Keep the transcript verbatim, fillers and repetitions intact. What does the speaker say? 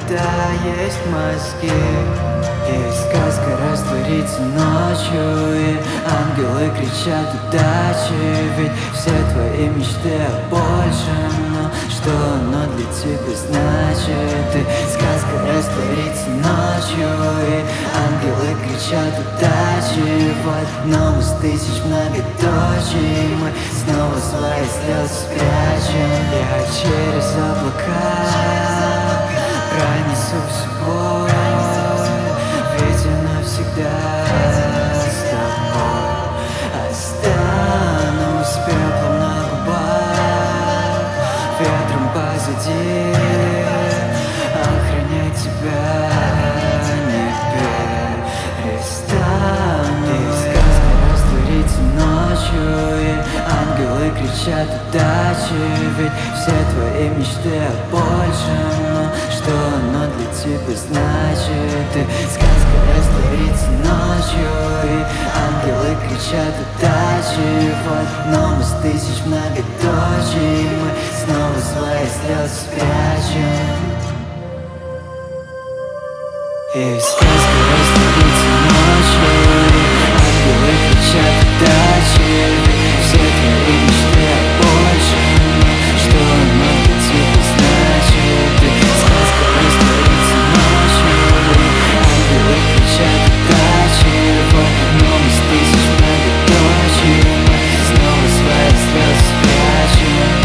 когда есть мозги. И сказка растворится ночью, и ангелы кричат удачи. Ведь все твои мечты о большем, но что оно для тебя значит? И сказка растворится ночью, и ангелы кричат удачи. В одном из тысяч многоточий мы снова свои слезы спрячем. Я через облака пронесу в собой, ведь я навсегда с тобой. Останусь пеплом на губах, ветром позади, охранять тебя не перестану. И сказка растворится ночью, и ангелы кричат удачи. Ведь все твои мечты о большем, но что оно для тебя значит? И сказка растворится ночью, и ангелы кричат удачи. В одном из тысяч многоточий мы снова свои слезы спрячем. И сказка растворится ночью, и ангелы кричат удачи. Все твои мечты о большем, но что оно для тебя значит? И сказка растворится ночью, и ангелы кричат удачи. В одном из тысяч многоточий мы снова свои слезы спрячем.